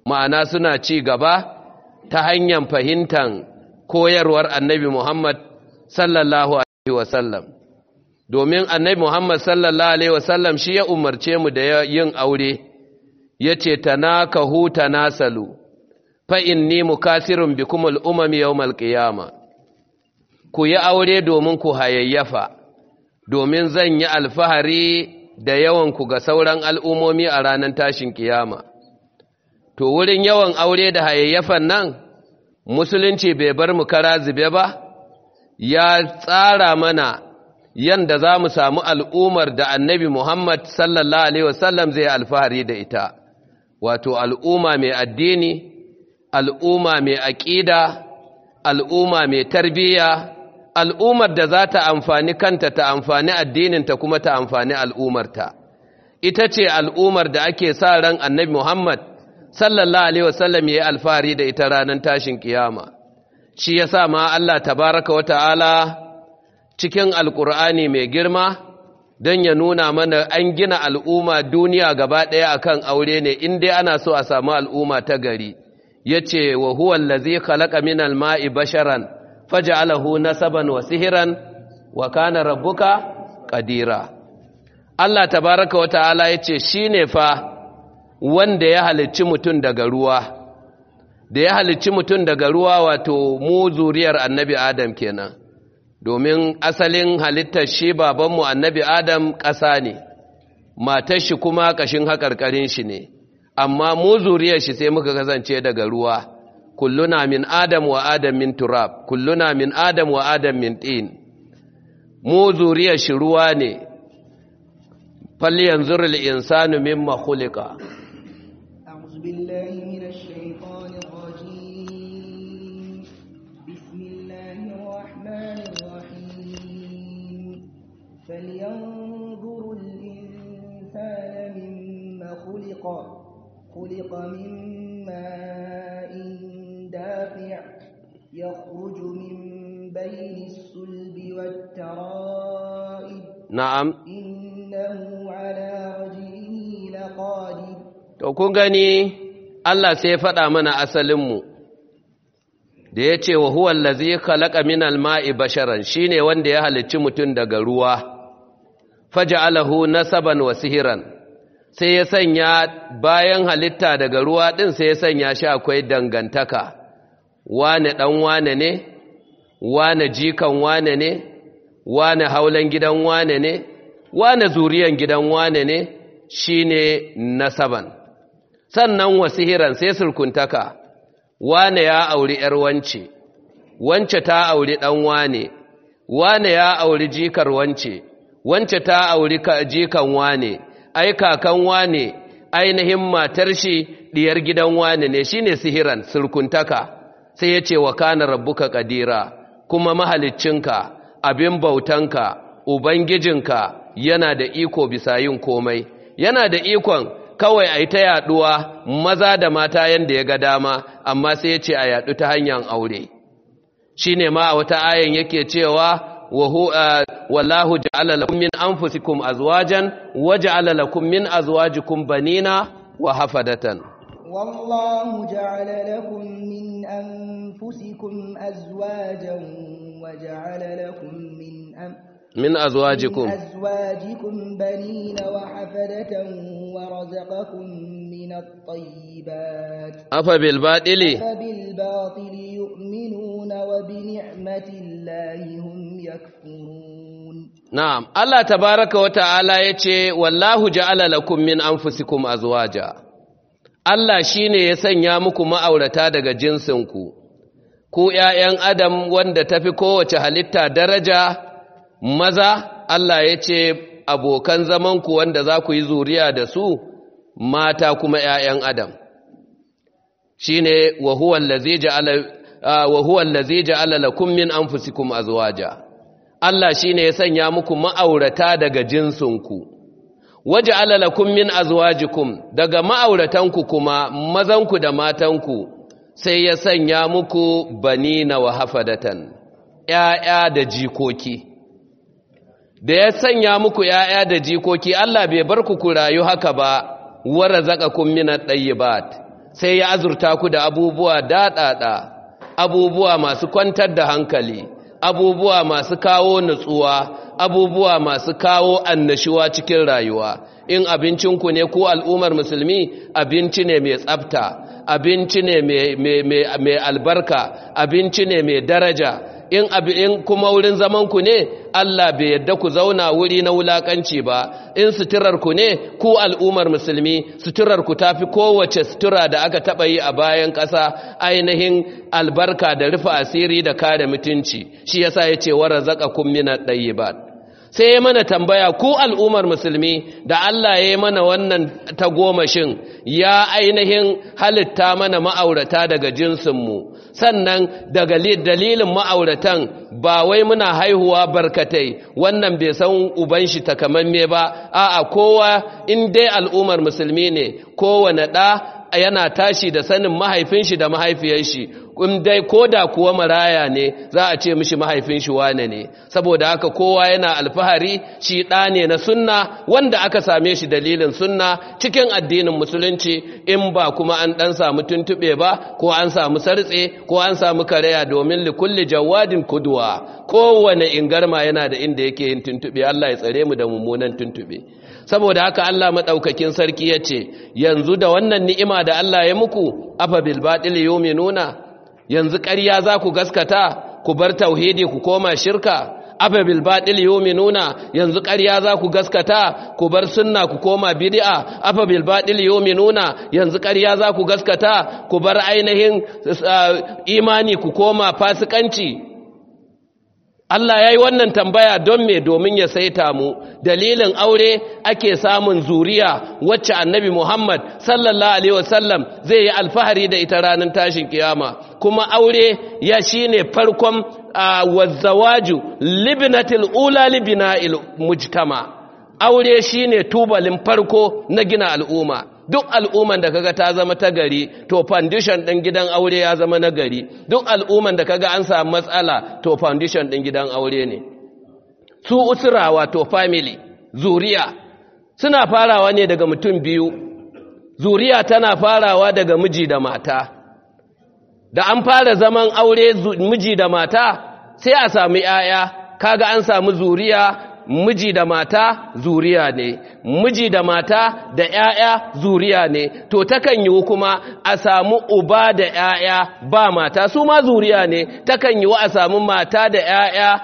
ma'ana suna ci gaba ta hanyar fahimtar koyarwar annabi Muhammad sallallahu alaihi wasallam. Domin annabi Muhammad sallallahu alaihi wasallam shi ya umarce mu da yin aure, yace tanakahu tanasalu fa inni mukasirun bikumul umami yawmal qiyama. Ku yi aure domin ku hayayyafa, domin zan yi alfahari da yawanku ga sauran al'ummomi a ranar tashin kiyama. To wurin yawan aure da hayayyafan nan, musulunci bai bar mu kara zube ba, ya tsara mana yanda za mu samu al'ummar da annabi Muhammad sallallahu Alaihi wasallam zai alfahari da ita, wato al'umma mai addini, al'umma mai aƙida, al'umma mai tarbiyya, al'ummar da za ta amfani kanta ta amfani addininta kuma ta amfani al'ummarta. Ita ce al'ummar da ake sa ran annabi Muhammad sallallahu Alaihi wasallam ya yi alfahari da ita ranar tashin kiyama. Shi ya sa ma Allah tabaraka wa ta'ala cikin alƙur'ani mai girma don ya nuna mana an gina al'umma duniya gaba ɗaya akan aure ne, in dai ana so a samu al'umma ta gari. Ya ce wa huwan lazi khalaqa minal ma'i basharan faja'alahu nasaban wa sihiran wa kana rabbuka qadira. Allah tabaraka wa ta'ala yace shine fa wanda ya halicci mutum daga ruwa, da ya halicci mutum daga ruwa wato mu zuriyar annabi Adam kenan, domin asalin halittar shi babanmu annabi Adam ƙasa ne, matar shi kuma ƙashin haƙarƙarin shi ne, amma mu zuriyar shi sai muka kasance daga ruwa. Kulluna min Adam wa Adam min turab, kulluna min Adam wa Adam min tin. Mu zuriyar shi ruwa ne, falyanzur al-insanu mimma khuliqa. أعوذ بالله من الشيطان الرجيم بسم الله الرحمن الرحيم فلينظر الإنسان مما خلق من ماء دافع يخرج من بين الصلب والترائب نعم إنه على رجعه لقادر. To, kun gani, Allah sai ya faɗa mana asalinmu, da ya ce wa huwan lazi khalaqa minal ma'i basharan, shi ne wanda ya halicci mutum daga ruwa, faja'alahu nasaban wa sihiran, sai ya sanya bayan halitta daga ruwa ɗin sai ya sanya shi akwai dangantaka, wane ɗan wane ne, wane jikan wane ne, wane haulan gidan wane ne, wane zuriyan gidan wane ne, shi ne nasaban. Sannan wasihiran sai sulkuntaka, wane ya auri ‘yar wance, wance ta auri ɗan wane ya auri jikar wance ta auri jikan wane, ai kakan wane, ainihin matar shi ɗiyar gidan wane ne, shi ne sihiran sulkuntaka, sai ya ce wa kana rabbuka ƙadira, kuma mahaliccinka, abin bautanka, Ubangijinka yana da iko bisa yin komai, yana da ikon kawai a yi ta yaɗuwa maza da mata yadda ya ga dama, amma sai ya ce a yaɗu ta hanyar aure. Shi ne ma a wata ayan yake cewa, wallahu ja'ala lakum min anfusikum azwajan wa ja'ala lakum min azwajikum banina wa hafadatan. والله جعل لكم من أنفسكم أزواجا وجعل لكم من أزواجكم بنين وحفدة ورزقكم من الطيبات أفبالباطل يؤمنون وبنعمة الله هم يكفرون. نعم الله تبارك وتعالى يتي والله جعل لكم من أنفسكم أزواجا. Allah shi ne ya sanya muku ma'aurata daga jinsinku, ku ’ya'yan Adam wanda tafi kowace halitta daraja maza, Allah ya ce abokan zamanku wanda za ku yi zuriya da su mata kuma ’ya'yan Adam. Shi ne wa huwa allazi ja'ala lakum min anfusikum azwaja. Allah shi ne ya sanya muku ma'aurata daga jinsinku. Waja'ala lakum min azwajikum, daga ma'auratanku kuma mazanku da matanku sai ya sanya muku banina wa hafadatan, ‘ya'ya da jikoki. Da ya sanya muku ‘ya'ya da jikoki, Allah bai bar ku rayu haka ba, wa razaqakum minat tayyibat, sai ya azurta ku da abubuwa daɗaɗa, abubuwa masu kwantar da hankali, abubuwa masu kawo nutsuwa, abubuwa masu kawo annashuwa cikin rayuwa. In abincinku ne ko al'ummar musulmi, abinci ne mai tsafta, abinci ne mai albarka, abinci ne mai daraja. In kuma wurin zamanku ne, Allah bai yadda ku zauna wuri na wulakanci ba. In suturarku ne, ku al'ummar musulmi, suturarku ta fi kowace sutura da aka taɓa yi a bayan ƙasa ainihin albarka da rufe asiri da kare mutunci. Shi yasa ya ce wa razaqakum minat tayyibat. Sai ya mana tambaya, ku al'ummar musulmi, da Allah ya yi mana wannan tagomashin, ya ainihin halitta mana ma'aurata daga jinsinmu. Sannan daga dalilin ma'auratan ba wai muna haihuwa barkatai, wannan bai san uban shi takamamme ba, a'a kowa in dai al'ummar musulmi ne, kowane ɗa yana tashi da sanin mahaifin shi da mahaifiyar shi, in dai koda kuwa maraya ne za a ce mishi mahaifin shi wane ne. Saboda haka kowa yana alfahari shi ɗa ne na sunna wanda aka same shi dalilin sunna cikin addinin musulunci, in ba kuma an ɗan samu tuntuɓe ba ko an samu sartse ko an samu karaya, domin likulli jawadin kuduwa, kowane ingarma yana da inda yake yin tuntuɓe. Allah ya tsare mu da mummunan tuntuɓe. Saboda haka Allah maɗaukakin sarki ya ce, yanzu da wannan ni'ima da Allah ya muku, afa bil batil yu'minuna, yanzu ƙarya za ku gaskata ku bar tauhidi ku koma shirka? Afa bil batil yu'minuna, yanzu ƙarya za ku gaskata ku bar sunna ku koma bid'a? Afa bil batil yu'minuna, yanzu ƙarya za ku gaskata ku bar ainihin imani ku koma fasikanci? Allah ya yi wannan tambaya don me? Domin ya saita mu. Dalilin aure ake samun zuriya wacce annabi Muhammad sallallahu alaihi wasallam zai yi alfahari da ita ranar tashin kiyama. Kuma aure ya shine farkon wazzawaju libnatil ula libna'il mujtama. Aure shine tubalin farko na gina al'umma. Duk al'umman da kaga ta zama ta gari, to foundation ɗin gidan aure ya zama na gari. Duk al'umman da kaga an samu matsala, to foundation ɗin gidan aure ne. Su usura wato family, zuriya, suna farawa ne daga mutum biyu. Zuriya tana farawa daga miji da mata. Da an fara zaman aure miji da mata, sai a sami ‘ya'ya, kaga an samu zuriya. Miji da mata zuriya ne, miji da mata da ‘ya'ya zuriya ne, to takan yi kuma a samu uba da ‘ya'ya ba mata, su ma zuriya ne, takan yi a samu mata da ‘ya'ya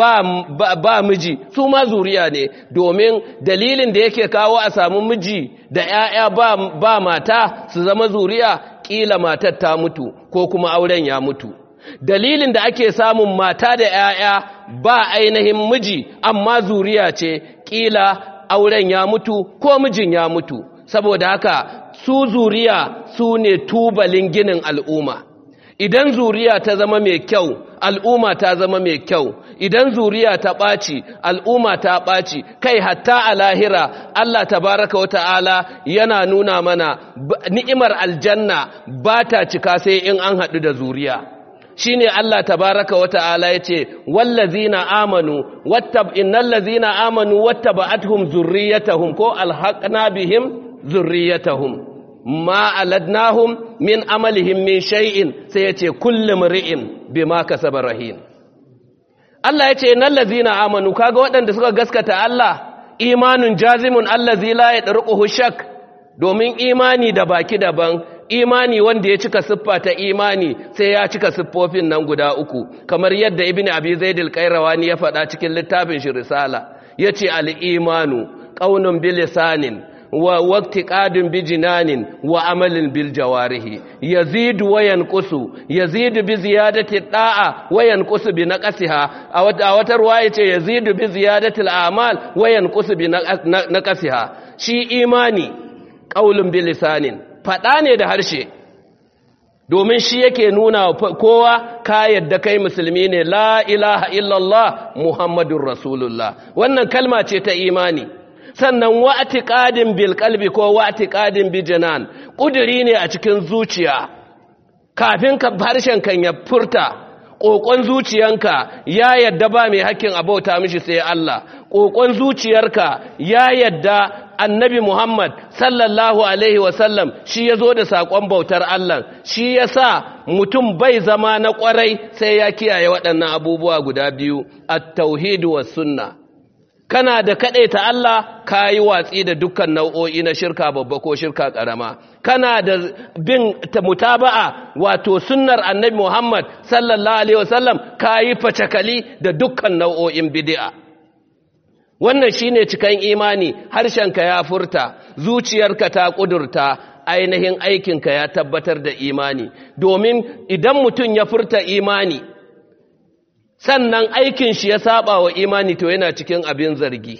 ba miji, su ma zuriya ne, domin dalilin da yake kawo a samu miji da ‘ya'ya ba mata su zama zuriya, ƙila matar ta mutu ko kuma auren ya mutu. Dalilin da ake samun mata da ‘ya'ya ba ainihin miji amma zuriya ce, ƙila auren ya mutu ko mijin ya mutu. Saboda haka su zuriya su ne tubalin ginin al'umma. Idan zuriya ta zama mai kyau, al'umma ta zama mai kyau. Idan zuriya ta ɓaci, al'umma ta ɓaci. Kai hatta a lahira, Allah tabaraka wa ta'ala yana nuna mana ni'imar aljanna ba ta cika sai in an haɗu da zuriya. Shine Allah tabaraka wa ta'ala yace wallazina amanu innal ladzina amanu wattaba'atuhum zurriyyatuhum ko alhaqna bihim zurriyyatuhum ma aladnahum min amalihim min shay'in, sai yace kullu mri'in bima kasaba rahin. Allah yace innal ladzina amanu, kaga waɗanda suka gaskata Allah, imanun jazimun allazi la yadruquhu shak, domin imani da baki daban, imani wanda ya cika siffa ta imani sai ya cika siffofin nan guda uku, kamar yadda ibn abi zaid al-qayrawani ya faɗa cikin littafin shi risala, yace al-imanu qaulun bil lisanin wa waqtiqadun bi jinanin wa amalin bil jawarihi yazidu wa yanqusu, yazidu bi ziyadati da'a wa yanqusu bi naqsiha. A wata ruwaya yace yazidu bi ziyadati al-a'mal wa yanqusu bi naqsiha. Shi imani qaulun bil lisanin, faɗa ne da harshe, domin shi yake nuna kowa ka yadda kai musulmi ne, la ilaha illallah Muhammadun Rasulullah. Wannan kalma ce ta imani. Sannan wa'atiqadin bil qalbi ko wa'atiqadin bi janan, ƙuduri ne a cikin zuciya. Kafin ka harshen kan ya furta, ƙoƙon zuciyanka ya yadda ba mai hakkin abauta mishi sai Allah. Ƙoƙon zuciyarka ya yadda annabi Muhammad sallallahu alaihi wasallam shi ya zo da saƙon bautar Allah, shi ya sa mutum bai zama na ƙwarai sai ya kiyaye waɗannan abubuwa guda biyu, at-tauhid was sunna. Kana da kaɗaita Allah, ka yi watsi da dukkan nau'o'i na shirka babba ko shirka ƙarama. Kana da bin mutaba'a wato sunnar annabi Muhammad sallallahu alaihi wasallam, ka yi facakali da dukkan nau'o'in bid'a. Wannan shine cikan imani, harshenka ya furta, zuciyarka ta ƙudurta, ainihin aikinka ya tabbatar da imani. Domin idan mutum ya furta imani, sannan aikin shi ya saba wa imani, to yana cikin abin zargi.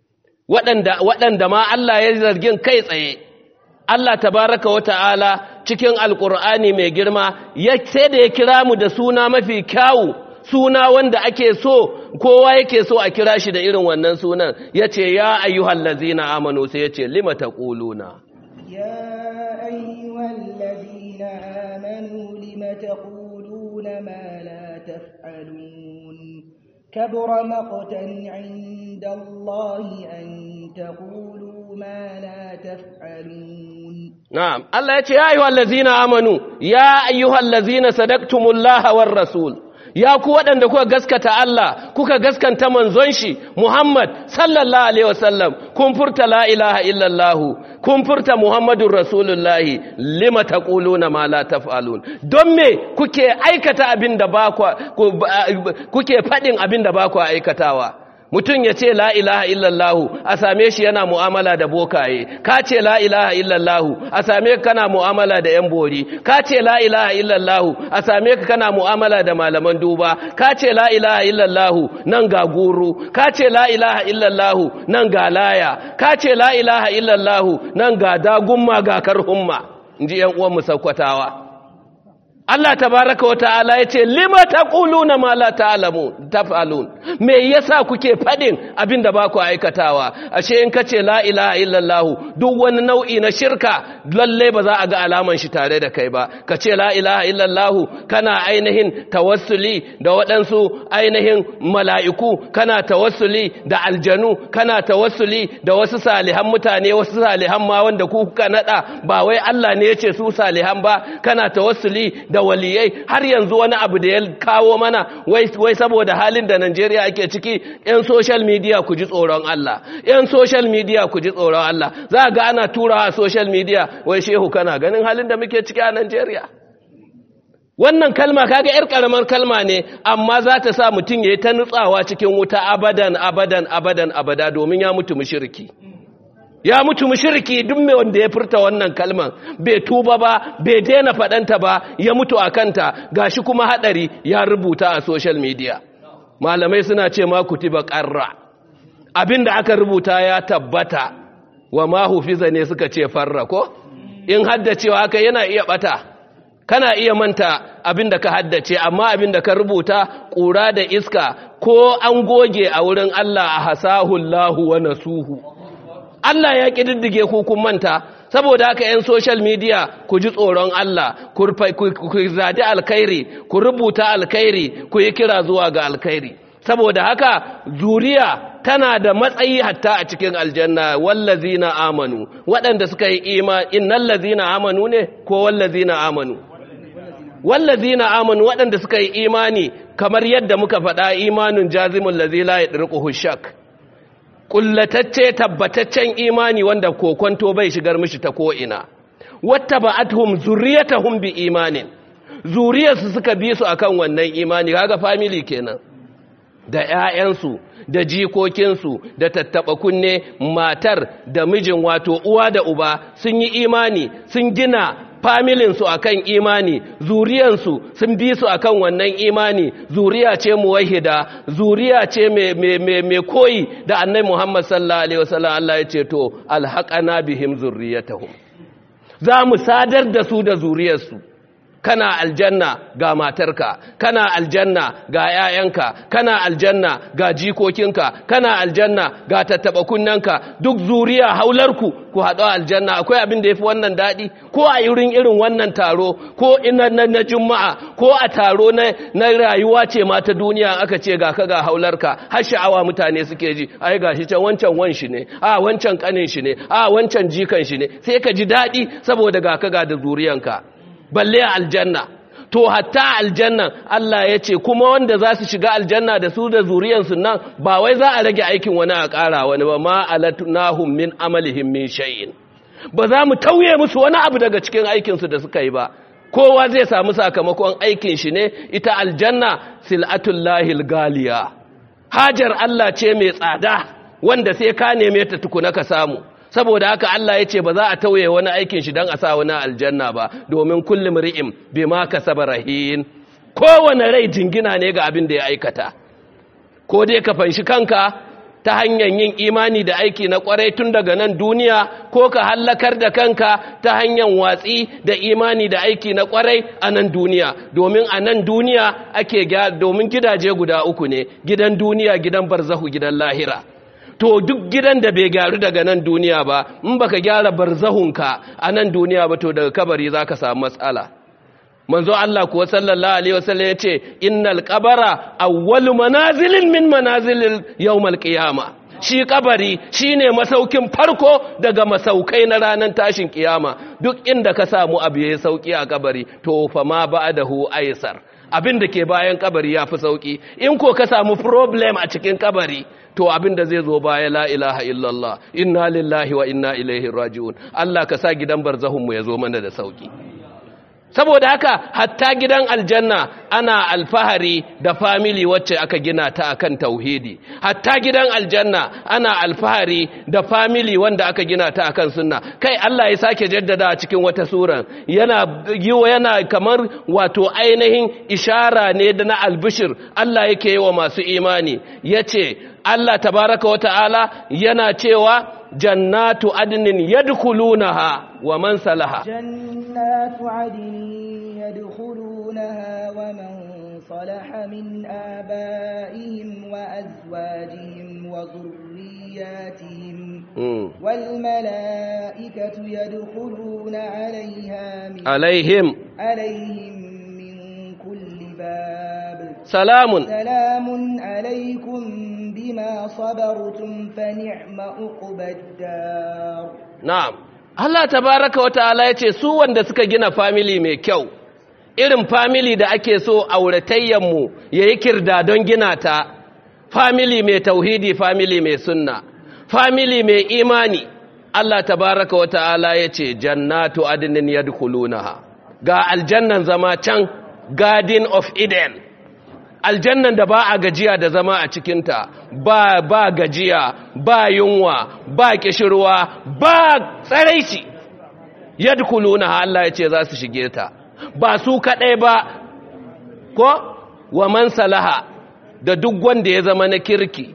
Waɗanda ma Allah ya zargin kai tsaye, Allah tabaraka wa ta'ala cikin Alƙur'ani mai girma, sai da ya kira mu da suna mafi kyawu, suna wanda ake so, kowa yake so a kira shi da irin wannan sunan, ya ce, ya ayyuhal lazina amanu, sai ya ce, lima taquluna. Ya ayyuhal lazina amanu, lima taquluna ma la taf'alun. Kabura maqtan 'inda Allahi an taqulu ma la taf'alun. Na'am, Allah ya ce, ya ayyuhal lazina amanu, ya ayyuhal lazina sadaqtumullaha war rasul. Ya ku waɗanda kuka gaskata Allah, kuka gaskanta manzon shi Muhammad sallallahu alaihi wasallam, kun furta la ilaha illallah, kun furta Muhammadur Rasulullahi, lima taquluna ma la taf'alun. Don me kuke aikata abinda ba kuke fadin abinda ba ku aikatawa? Mutum ya ce la ilaha illallahu, a same shi yana mu'amala da bokaye. Ka ce la ilaha illallahu, a same ka kana mu'amala da yan bori. Ka ce la ilaha illallahu, a same ka kana mu'amala da malaman duba. Ka ce la ilaha illallahu, nan ga guru. Ka ce la ilaha illallahu, nan ga laya. Ka ce la ilaha illallahu, nan ga dagumma ga karhumma. Inji yan uwan mu Sakkwatawa. Allah tabaraka wa ta'ala yace lima taquluna ma la taf'alun. Me yasa kuke fadin abinda ba ku aikatawa? Ashe in kace la ilaha illallah, duk wani nau'i na shirka lalle ba za a ga alaman shi tare da kai ba. Kace la ilaha illallah, kana ainihin tawassuli da waɗansu ainihin mala'iku, kana tawassuli da aljanu, kana tawassuli da wasu salihan mutane, wasu salihan ma wanda ku kuka nada, ba wai Allah ne yace su salihan ba. Kana tawassuli da waliyai. Har yanzu wani abu da ya kawo mana, wai saboda halin da Najeriya ake ciki, yan social media ku ji tsoron Allah, yan social media ku ji tsoron Allah. Za ga ana turawa a social media, wai shehu kana ganin halin da muke ciki a Najeriya. Wannan kalma kaga yar karamar kalma ne, amma za ta sa mutum yayi ta nutsawa cikin wuta abada domin ya mutu mushriki. Ya mutu mushriki duk mai wanda ya furta wannan kalman, bai tuba ba, bai daina fadanta ba, ya mutu a kanta, gashi kuma hadari ya rubuta a social media. Malamai suna ce ma kutiba qarra, abinda aka rubuta ya tabbata, wa ma hufiza ne suka ce farra ko? In haddacewa haka yana iya bata, kana iya manta abinda ka haddace, amma abinda ka rubuta ƙura da iska, ko an goge a wurin Allah, a hasahullahu wa nasuhu. Allah ya ƙididdige ku kun manta. Saboda haka 'yan social media ku ji tsoron Allah, ku zadi alkhairi, ku rubuta alkhairi, ku yi kira zuwa ga alkhairi. Saboda haka zuriya tana da matsayi hatta a cikin aljanna. Wallazina amanu, waɗanda suka yi imani, innal ladzina amanu ne ko wallazina amanu? Wallazina amanu, waɗanda suka yi imani, kamar yadda muka faɗa, imanun jazimul ladzi la yadriquhu shak. Kullatacce tabbataccen imani wanda kokonto bai shigar mishi ta ko'ina. Wata ba'athum zuriyatahum bi imanin, zuriyarsu suka bi su akan wannan imani. Kaga family kenan, da ƴaƴansu da jikokinsu da tattaba kunne, matar da mijin, wato uwa da uba sun yi imani, sun gina familinsu akan imani, zuriyansu sun bi su akan wannan imani. Zuriya ce muwahhida, zuriya ce mai koyi da annabi Muhammad sallallahu alaihi wasallam. Allah ya ce to alhaqana bihim zurriyatahum, za mu sadar da su da zuriyarsu. kana aljanna ga matarka, kana aljanna ga ƴaƴanka, kana aljanna ga jikokinka, kana aljanna ga tattaba kunnanka, duk zuriya haularku ku haɗu aljanna. Akwai abin da yafi wannan daɗi? Ko a irin wannan taro, ko ina na juma'a, ko a taro na rayuwa ce ma ta duniya, aka ce ga ka ga haularka, har sha'awa mutane suke ji. Ai gashi can wancan wan shi ne, a wancan kanin shi ne, a wancan jikan shi ne, sai ka ji daɗi saboda ga ka ga da zuriyanka. Balle aljanna. To hatta aljanna Allah ya ce kuma wanda za su shiga aljanna da su da zuriyansu nan, ba wai za a rage aikin wani a ƙara wani ba, ma alatnahum min amalihim min shay'in, ba za mu tauye musu wani abu daga cikin aikinsu da suka yi ba. Kowa zai samu sakamakon aikin shi ne. Ita aljanna sil'atullahil galiya, hajar Allah ce mai tsada wanda sai ka neme ta tukuna ka samu. Saboda haka Allah ya ce ba za a tauye wani aikin shi don a sa wani aljanna ba, domin kullum ri'im bima kasaba rahin, kowane rai jingina ne ga abin da ya aikata. Ko dai ka fanshi kanka ta hanyar yin imani da aiki na kwarai tun daga nan duniya, ko ka hallakar da kanka ta hanyar watsi da imani da aiki na kwarai a nan duniya. Domin a nan duniya domin gidaje guda uku ne, gidan duniya, gidan barzahu, gidan lahira. To duk gidan da bai gyaru daga nan duniya ba, in baka gyara barzahunka a nan duniya ba, to daga kabari zaka samu matsala. Manzo Allah kuwa sallallahu alaihi wasallam yace innal qabara awwalu manazilin min manazilil yawmal qiyama. Shi kabari shine masaukin farko daga masaukai na ranar tashin kiyama. Duk inda ka samu abu yayi sauki a kabari, to fa ma ba'dahu aysar. Abin da ke bayan kabari yafi sauki. In ko ka samu problem a cikin kabari, to abin da zai zo baya la ilaha illallah, inna lillahi wa inna ilaihi raji'un. Allah ka sa gidan barzahun mu ya zo mana da sauki. Saboda haka hatta gidan aljanna ana alfahari da family wacce aka gina ta akan tauhidi. Hatta gidan aljanna ana alfahari da family wanda aka gina ta akan sunna. Kai Allah ya sake jaddada a cikin wata sura, yana kamar wato ainihin ishara ne da na albishir Allah yake yi wa masu imani. Yace Allah tabaraka wa ta'ala yana cewa jannatu adnin yadkhulunaha wa man salaha. Jannatu adnin yadkhulunaha wa man salaha min abaihim wa azwajihim wa dhurriyyatihim wal malaikatu yadkhuluna alaihim min kulli bab. Salamun alaikum بما صبرتم فنعم عقبى الدار. نعم. Allah tabaraka wa ta'ala yace su wanda suka gina family mai kyau, irin family da ake so auratayyan mu yayi kirda don gina ta, family mai tauhidi, family mai sunna, family mai imani. Allah tabaraka wa ta'ala yace jannatu adnin yadkhulunaha, ga aljannan zama can, Garden of Eden. Aljannan da ba a gajiya da zama a cikinta, ba gajiya, ba yunwa, ba kishirwa, ba tsaraici. Yadkhulunaha, Allah ya ce za su shige ta. Ba su kadai ba, ko wa man salaha, da duk wanda ya zama na kirki,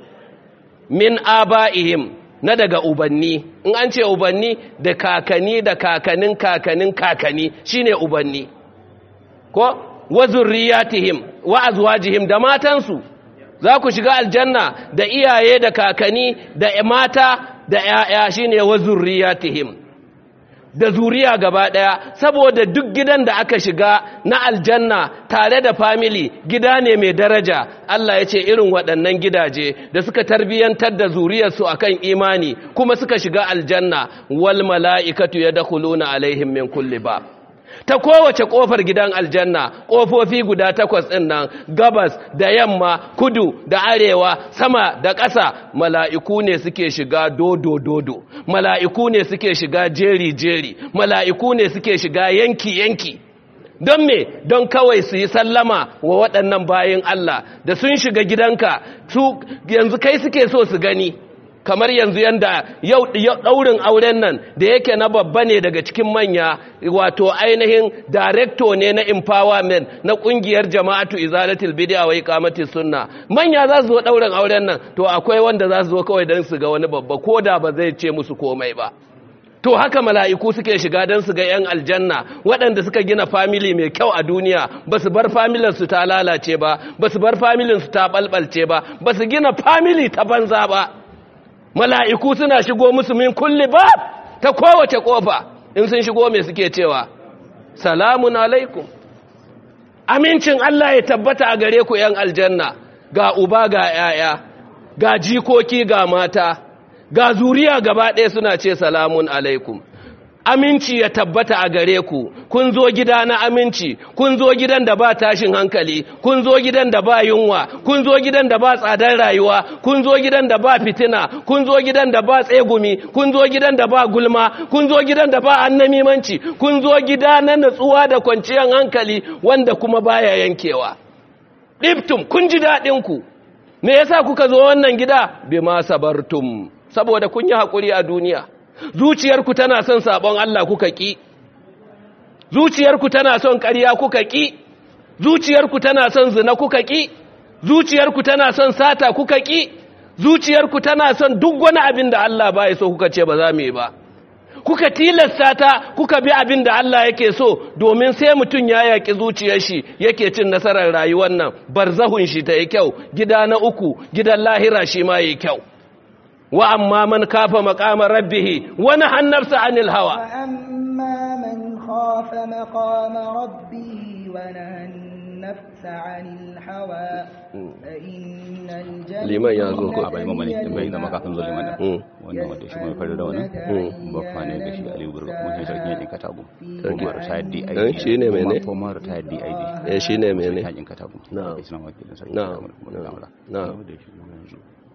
min aba'ihim, na daga ubanni. In an ce ubanni, da kakani da kakanin kakanin kakani shine ubanni, ko wa zurriyatihim wa azwajihim, da matansu. Za ku shiga aljanna da iyaye da kakani da mata da ƴaƴa, shine wa zurriyatihim, da zuriya gaba daya. Saboda duk gidan da aka shiga na aljanna tare da family, gida ne mai daraja. Allah ya ce irin waɗannan gidaje da suka tarbiyantar da zuriyarsu akan imani kuma suka shiga aljanna, wal mala'ikatu yadkhuluna alaihim min kulli bab. Ta kowace kofar gidan aljanna, kofofi guda 8 ɗin nan, gabas da yamma, kudu da arewa, sama da ƙasa, mala'iku ne suke shiga dodo, mala'iku ne suke shiga jeri, mala'iku ne suke shiga yanki. Don me? Don kawai su yi sallama wa waɗannan bayin Allah, da sun shiga gidanka, su yanzu kai suke so su gani. Kamar yanzu yanda yau daurin auren nan da yake na babba ne daga cikin manya, wato ainihin director ne na empowerment na kungiyar jama'atu izalatul bid'a wa iqamatis sunna. Manya za su zo daurin auren nan, to akwai wanda za su zo kawai dan su ga wani babba, koda ba zai ce musu komai ba. to haka mala'iku suke shiga don su ga ‘yan aljanna waɗanda suka gina famili mai kyau a duniya ba su bar familinsu ta lalace ba ba su bar familinsu ta ɓalɓalce ba su gina famili ta banza ba. Mala'iku suna shigo musu min kulli ba ta kowace ƙofa in sun shigo mai suke cewa salamun alaikum, amincin Allah ya tabbata a gare ku ‘yan aljanna, ga uba ga ‘ya'ya ga jikoki ga mata ga zuriya gaba ɗaya suna ce salamun alaikum, aminci ya tabbata a gare ku, kun zo gida na aminci, kun zo gidan da ba tashin hankali, kun zo gidan da ba yunwa, kun zo gidan da ba tsadar rayuwa, kun zo gidan da ba fitina, kun zo gidan da ba tsegumi, kun zo gidan da ba gulma, kun zo gidan da ba annamimanci, kun zo gida na natsuwa da kwanciyar hankali wanda kuma baya yankewa. Ɗiftum, kun ji daɗinku, me yasa kuka zo wannan gida? Bima sabartum, saboda kun yi haƙuri a duniya. Zuciyarku tana son sabon Allah kuka ƙi, zuciyarku tana son ƙarya kuka ƙi, zuciyarku tana son zina kuka ƙi, zuciyarku tana son sata kuka ƙi, zuciyarku tana son duk wani abin da Allah ba ya so kuka ce ba za mu yi ba. Kuka tilasta ta kuka bi abin da Allah yake so, domin sai mutum ya yaƙi zuciyar shi yake cin nasarar rayuwar nan, barzahun shi ta yi kyau, gida na uku, gidan lahira shi ma yi kyau. وأما من خاف مقام ربه ونهى النفس عن الهوى وأما من خاف مقام ربه ونهى النفس عن الهوى فإن الجنة liman ya zo ko abai mamani bai zama kafin zo liman wannan wanda shi mai fara da wannan bakka ne da shi Aliyu Burga kuma shi sarkin yakin Katago kuma retired DID shi ne mene kuma retired DID shi ne mene yakin Katago na shi nan wakilin sarki na da shi yanzu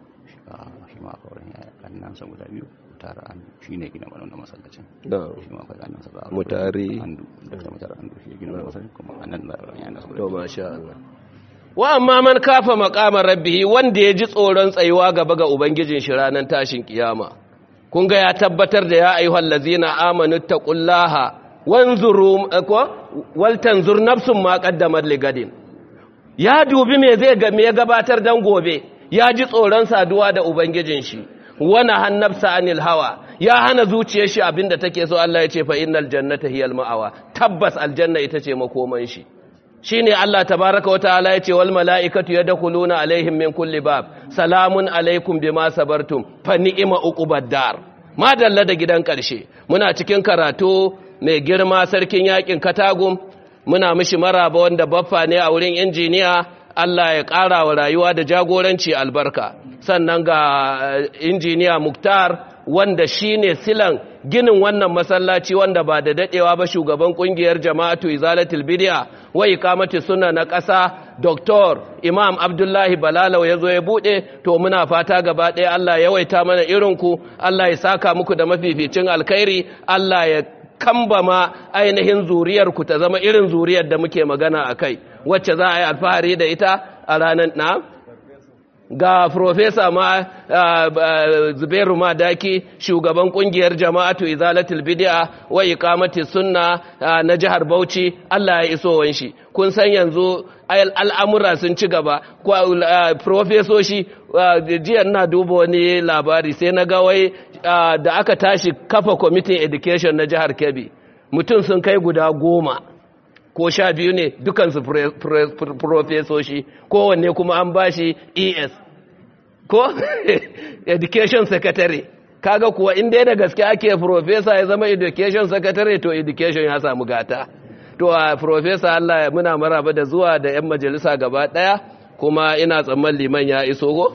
shi ma aka wurin kannan sa guda biyu tare an shi ne gina wannan masallacin shi ma akwai kannan sa ba mutari da mutari an shi gina wannan masallacin kuma annan da yana sa to masha Allah. Wa amma man kafa maqama rabbih, wanda ya ji tsoron tsayuwa gaba ga ubangijin shi ranar tashin kiyama, kun ga ya tabbatar da ya ayyuhal ladzina amanu taqullaha wanzuru wal tanzur nafsum ma qaddamat ligadin. Ya dubi me zai ga me ya gabatar dan gobe, ya ji tsoron saduwa da ubangijin shi, wana hannafsa anil hawa, ya hana zuciyar shi abinda take so. Allah ya ce fa innal jannata hiyal ma'awa, tabbas aljanna ita ce makoman shi. Shine Allah tabaraka wa ta'ala ya ce wal mala'ikatu yadkhuluna alaihim min kulli bab salamun alaikum bima sabartum fa ni'ma uqubad dar. Madalla da gidan karshe. Muna cikin karatu mai girma sarkin yakin Katagum, muna mishi maraba wanda baffa ne a wurin injiniya. Allah ya ƙara wa rayuwa da jagoranci albarka. Sannan ga injiniya Muktar wanda shine silan ginin wannan masallaci, wanda ba da dadewa ba shugaban kungiyar Jama'atu Izalatul Bid'a wa Iqamati Sunna na ƙasa Dr. Imam Abdullahi Balalau yazo ya bude. To muna fata gaba ɗaya Allah ya yawaita mana irin ku, Allah ya saka muku da mafificin alkhairi, Allah ya kambama ainihin zuriyarku ta zama irin zuriyar da muke magana a kai, wacce za a yi alfahari da ita a ranar na ga Profesa ma Zubairu Madaki, shugaban kungiyar Jama'atu Izalatul Bid'a wa Iqamati Sunna na jihar Bauchi. Allah ya iso wanshi. Kun san yanzu al'amura sun ci gaba, profesoshi jiya na duba wani labari sai na ga wai da aka tashi kafa kwamitin education na jihar Kebbi, mutum sun kai guda 10 ko 12 ne, dukansu profesoshi, kowanne kuma an bashi ES ko education secretary. Kaga kuwa inda da gaske ake professor ya zama education secretary, to education ya samu gata. To a professor, Allah muna maraba da zuwa da 'yan majalisa gaba daya, kuma ina tsamman liman ya iso go.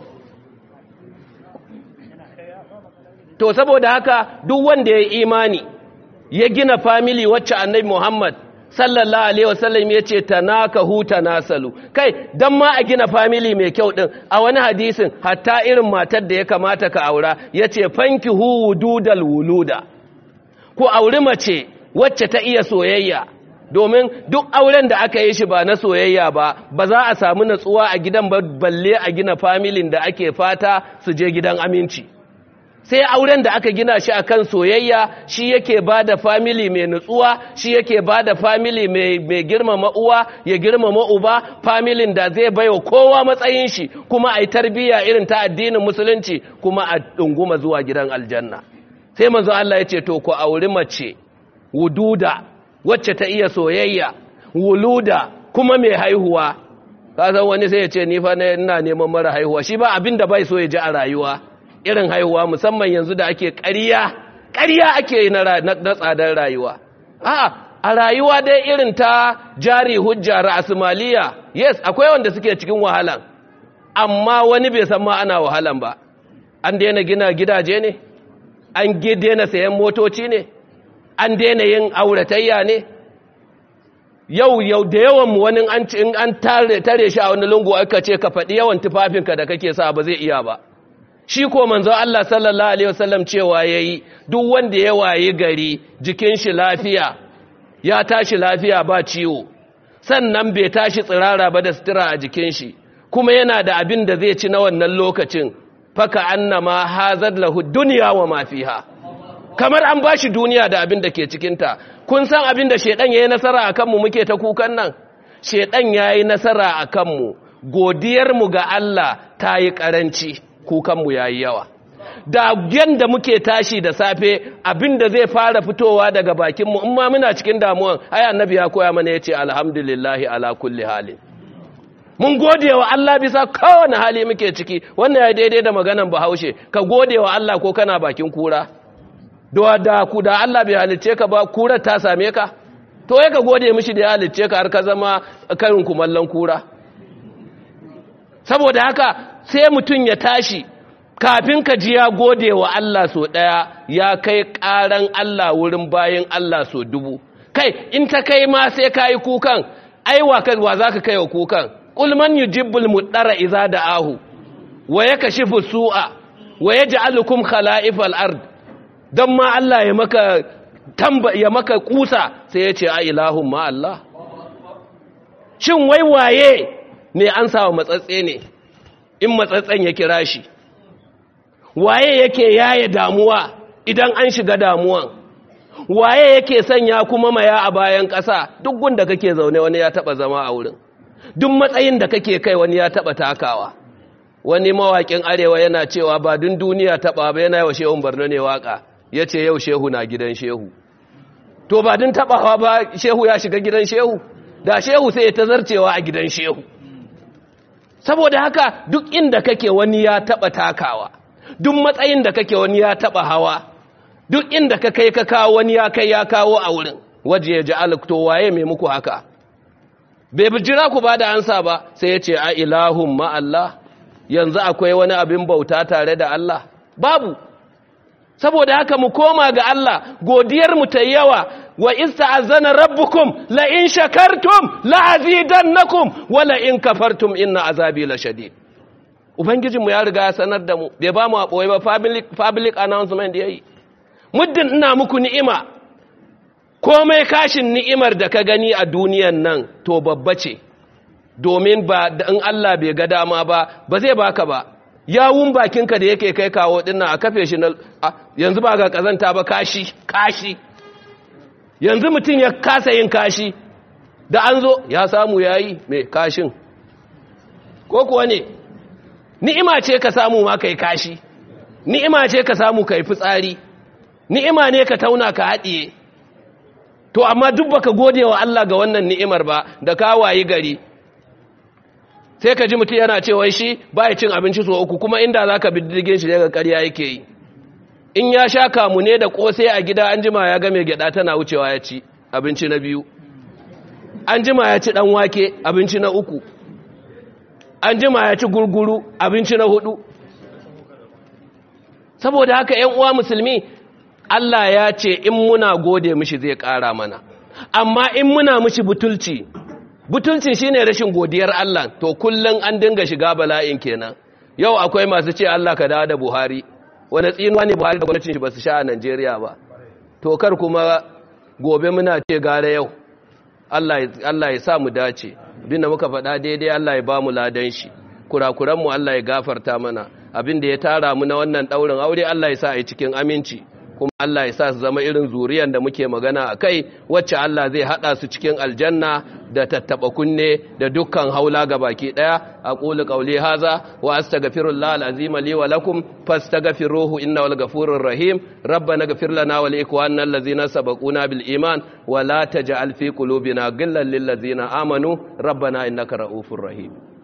To saboda haka duk wanda ya yi imani ya gina family wacce Annabi Muhammad sallallahu alaihi wasallam yace tanakahu tanasalu, kai dan ma a gina family mai kyau din, a wani hadisin hatta irin matar da ya kamata ka aura yace fankihu wududal wuluda, ku auri mace wacce ta iya soyayya, domin duk auren da aka yi shi ba na soyayya ba za a samu natsuwa a gidan ba, balle a gina family da ake fata su je gidan aminci. Sai auren da aka gina shi akan soyayya shi yake bada family mai nutsuwa, shi yake bada family mai girmama uwa ya girmama uba, family da zai baiwa kowa matsayin shi, kuma ai tarbiyya irin ta addinin musulunci, kuma a dunguma zuwa gidan aljanna. sai manzo Allah ya ce to ku auri mace wududa wacce ta iya soyayya, wuluda kuma mai haihuwa. Ka san wani sai ya ce ni fa ina neman mara haihuwa, shi ba abin da bai so ya ji a rayuwa irin haihuwa, musamman yanzu da ake ƙarya ake yi na tsadar rayuwa. A rayuwa dai irin ta jari hujja ra'asmaliya, yes akwai wanda suke cikin wahalan, amma wani bai san ma ana wahalan ba. An daina gina gidaje ne, an daina sayan motoci ne, an daina yin auratayya ne. Yau da yawan wani an tare shi a wani lungu aka ce ka faɗi yawan tufafinka da kake sa ba zai iya ba. Shi ko manzo Allah sallallahu alaihi wasallam cewa yayi duk wanda ya waye gari jikin shi lafiya, ya tashi lafiya ba ciwo, sannan bai tashi tsirara ba da sutura a jikin shi, kuma yana da abin da zai ci na wannan lokacin, faka annama hazad lahu dunya wa ma fiha, kamar an bashi duniya da abin da ke cikinta. Kun san abin da shedan yayi nasara akan mu muke ta kukan nan? Shedan yayi nasara akan mu, godiyar mu ga Allah ta yi karanci, kukan mu yayi yawa. Da yanda muke tashi da safe abin da zai fara fitowa daga bakin mu in ma muna cikin damuwan, ai annabi ya koya mana yace alhamdulillahi ala kulli halin. Mun gode wa Allah bisa kowane hali muke ciki. Wannan ya daidai da maganan Bahaushe, ka gode wa Allah ko kana bakin kura. Da Allah bai halicce ka ba, kura ta same ka, to ya ka gode mishi da ya halicce ka har ka zama karin kumallon kura. Saboda haka sai mutum ya tashi, kafin ka ji ya gode wa Allah so ɗaya, ya kai ƙaran Allah wurin bayan Allah so 1000. Kai in ta kai ma sai ka yi kukan, aiwa za ka kai wa kukan. Qul man yujibbul muddara idza da'ahu wa yakashifu su'a wa yaj'alukum khala'ifal ard. Dan ma Allah ya maka kusa sai ya ce a ilahun ma Allah. Shin wai waye ne an sawa matsatse ne in matsatsen ya kira shi? Waye yake yaye damuwa idan an shiga damuwan? Waye yake sanya kuma maya a bayan ƙasa? Duk gunda kake zaune wani ya taba zama a wurin. Duk matsayin da kake kai wani ya taba takawa. Wani mawaƙin arewa yana cewa ba dun duniya taba ba, yana yawa shehun Borno ne waka, yace yau shehu na gidan shehu. To ba dun tabawa ba shehu ya shiga gidan shehu, da shehu sai ya tazarcewa a gidan shehu. Saboda haka duk inda kake wani ya taba takawa, duk matsayin da kake wani ya taba hawa, duk inda ka kai ka kawo wani ya kai ya kawo a wurin. Waje ya ja'al, to waye mai muku haka? Bai jira ku ba da ansa ba, sai ya ce a ilahun ma Allah. Yanzu akwai wani abin bauta tare da Allah? Babu. Saboda haka mu koma ga Allah, godiyar mu ta yawa. Wa ista'azana rabbukum la in shakartum la azidannakum wa la in kafartum inna azabi lashadid. Ubangijinmu ya riga ya sanar da mu, bai ba mu a ɓoye ba, public announcement yayi. Muddin ina muku ni'ima, komai kashin ni'imar da ka gani a duniyan nan to babba ce, domin ba in Allah bai ga dama ba zai baka ba. Yawun bakinka da yake kai kawo dinnan a kafe shi yanzu ba ga kazanta ba, kashi yanzu mutum ya kasa yin kashi, da an zo ya samu yayi mai kashin, ko kuwa ne? Ni'ima ce ka samu ma kai kashi, ni'ima ce ka samu kai fitsari, ni'ima ne ka tauna ka haɗiye. To amma duk baka gode wa Allah ga wannan ni'imar ba, da ka wayi gari sai ka ji mutum yana cewa shi baya cin abinci so 3, kuma inda zaka biddige shi daga ƙarya yake yi. In ya sha kamu ne da kosai a gida, an jima ya ga mai gyada tana wucewa ya ci abinci na 2, an jima ya ci dan wake abinci na 3, an jima ya ci gurguru abinci na 4. Saboda haka ƴan uwa musulmi, Allah ya ce in muna gode mishi zai ƙara mana, amma in muna mishi butulci shine rashin godiyar Allah, to kullum an dinga shiga bala'in kenan. Yau akwai masu ce Allah ka dawo da Buhari, wani tsinuwa ne Buhari da gwamnatin shi ba su sha a Najeriya ba. To kar kuma gobe muna ce gare yau. Allah ya sa mu dace, abinda muka faɗa daidai Allah ya ba mu ladan shi, kurakuranmu Allah ya gafarta mana, abinda ya tara mu na wannan ɗaurin aure Allah ya sa a yi cikin aminci. kuma Allah ya sa su zama irin zuriyan da muke magana a kai, wacce Allah zai haɗa su cikin aljanna da tattaɓa kunne da dukkan haula ga baki ɗaya. aqulu qawli hadha wa astaghfirullah alazim li wa lakum fastaghfiruhu innahu ghafurur rahim. rabbana ighfir lana wa li ikhwanina allazina sabaquna bil iman wa la taj'al fi qulubina ghillan lil ladzina amanu rabbana innaka ra'ufur rahim.